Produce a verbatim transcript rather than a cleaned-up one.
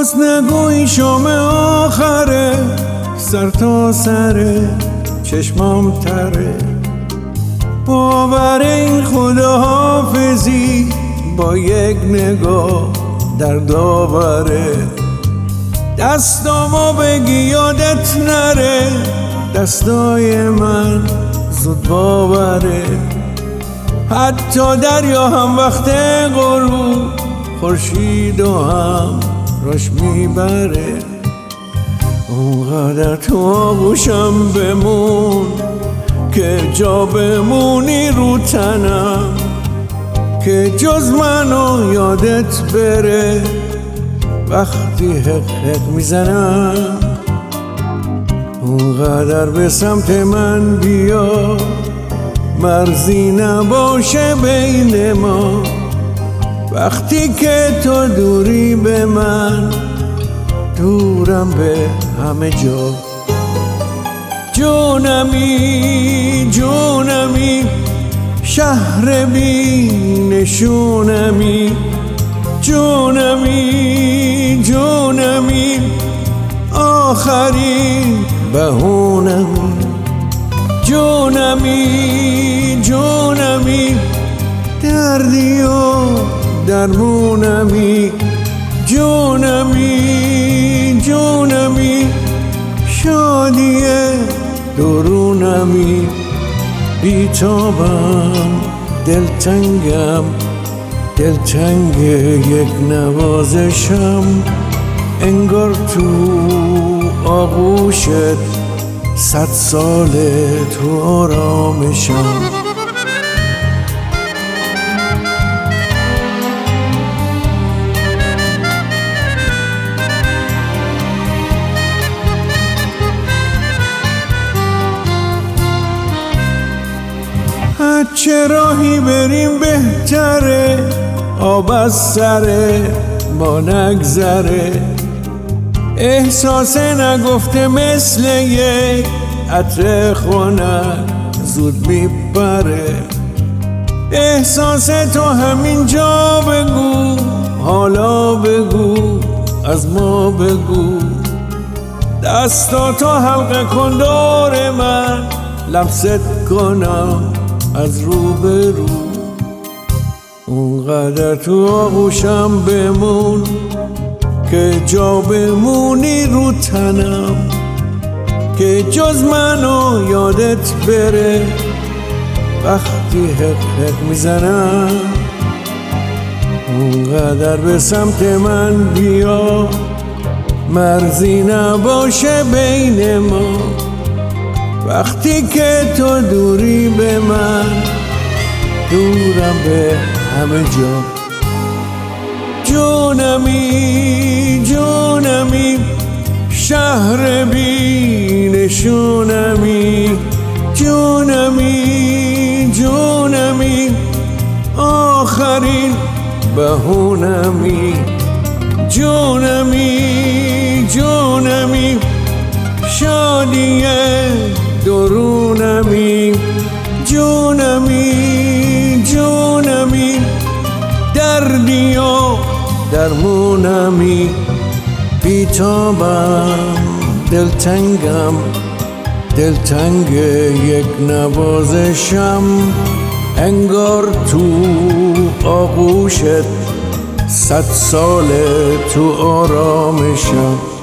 باز نگوی شام آخره، سر تا سر چشمام تره. باور این خداحافظی با یک نگاه در داوره. دستامو بگی یادت نره، دستای من زود باوره. حتی دریا هم وقت غروب خورشید و هم راش میبره. اونقدر تو آغوشم بمون که جا بمونی رو تنم، که جز منو یادت بره وقتی حق حق میزنم. اونقدر به سمت من بیا، مرزی نباشه بین ما. وقتی که تو دوری به من، دورم به همه جا. جونمی جونمی شهر بی نشونمی. جونمی جونمی آخرین بهونمی. جونمی جونمی دردی و درمونمی. جونمی جونمی شادی درونمی. بیتابم دلتنگم، دلتنگ یک نوازشم. انگار تو آغوشت صد ساله تو آرامشم. چه راهی بریم بهتره، آب از سر ما نگذره. احساس نگفته مثل یک عطر خنک زود میپره. احساس تو همین جا بگو، حالا بگو، از ما بگو. دستاتو حلقه کن دور من، لمست کنم از رو به رو. اونقدر تو آغوشم بمون که جا بمونی رو تنم، که جز منو یادت بره وقتی حق حق میزنم. اونقدر به سمت من بیا، مرزی نباشه بین ما. وقتی که تو دوری به من، دورم به همه جا. جونمی جونمی شهر بی نشونمی. جونمی جونمی آخرین بهونمی. جونمی جونمی شادی درونمی. جونمی جونمی دردی و درمونمی. بیتابم دلتنگم، دلتنگ یک نوازشم. انگار تو آغوشت صد ساله تو آرامشم.